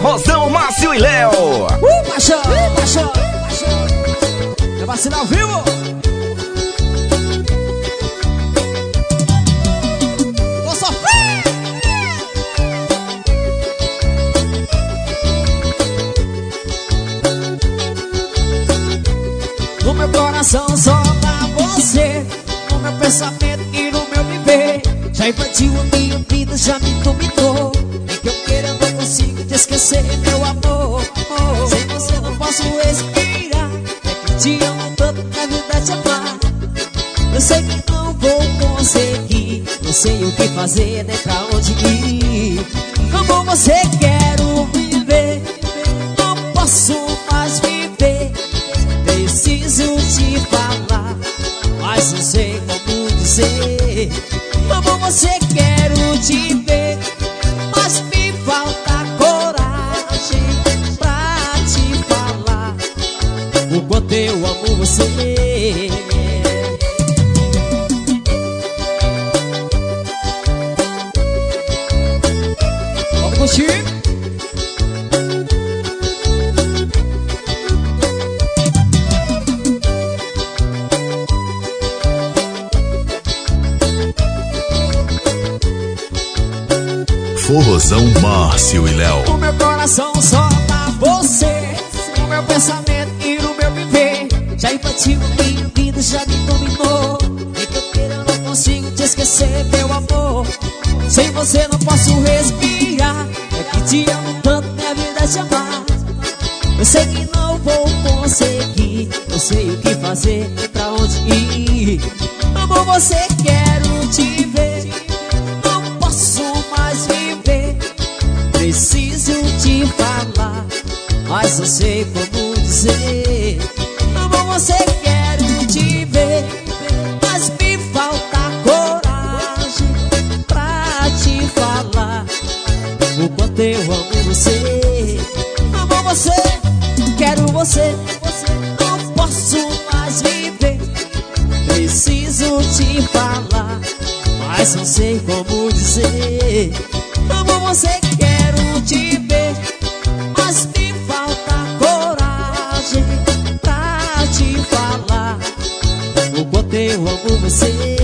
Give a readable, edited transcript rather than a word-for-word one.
Forrozão, Márcio e Léo. Paixão, paixão, paixão. É vacina ao vivo. Tô sofrendo. No meu coração só pra você, no meu pensamento e no meu viver. Já invadiu a minha vida, já me dominou. Nem que eu queira, não consigo te esquecer, meu amor. Sem você não posso respirar. É que te amo tanto, na verdade amar. Eu sei que não vou conseguir. Não sei o que fazer, nem pra onde ir. Como você quero viver, não posso mais viver. Preciso te falar, mas não sei como dizer. Como você quero te ver, mas me falta coragem pra te falar o quanto eu amo você. Vamos curtir. Forrozão, Márcio e Léo. O meu coração só pra você, no meu pensamento e no meu viver. Já invadiu minha vida, já me dominou. Nem que eu queira, não consigo te esquecer, meu amor. Sem você não posso respirar. É que te amo tanto, minha vida é te amar. Eu sei que não vou conseguir. Não sei o que fazer, nem pra onde ir. Amo você, quero te ver. Não posso mais viver. Preciso te falar, mas não sei como dizer. Amo você, quero te ver, mas me falta coragem pra te falar o quanto eu amo você. Amo você, quero você, não posso mais viver. Preciso te falar, mas não sei como dizer. Amo você, quero te ver, mas me falta coragem pra te falar o quanto eu amo você.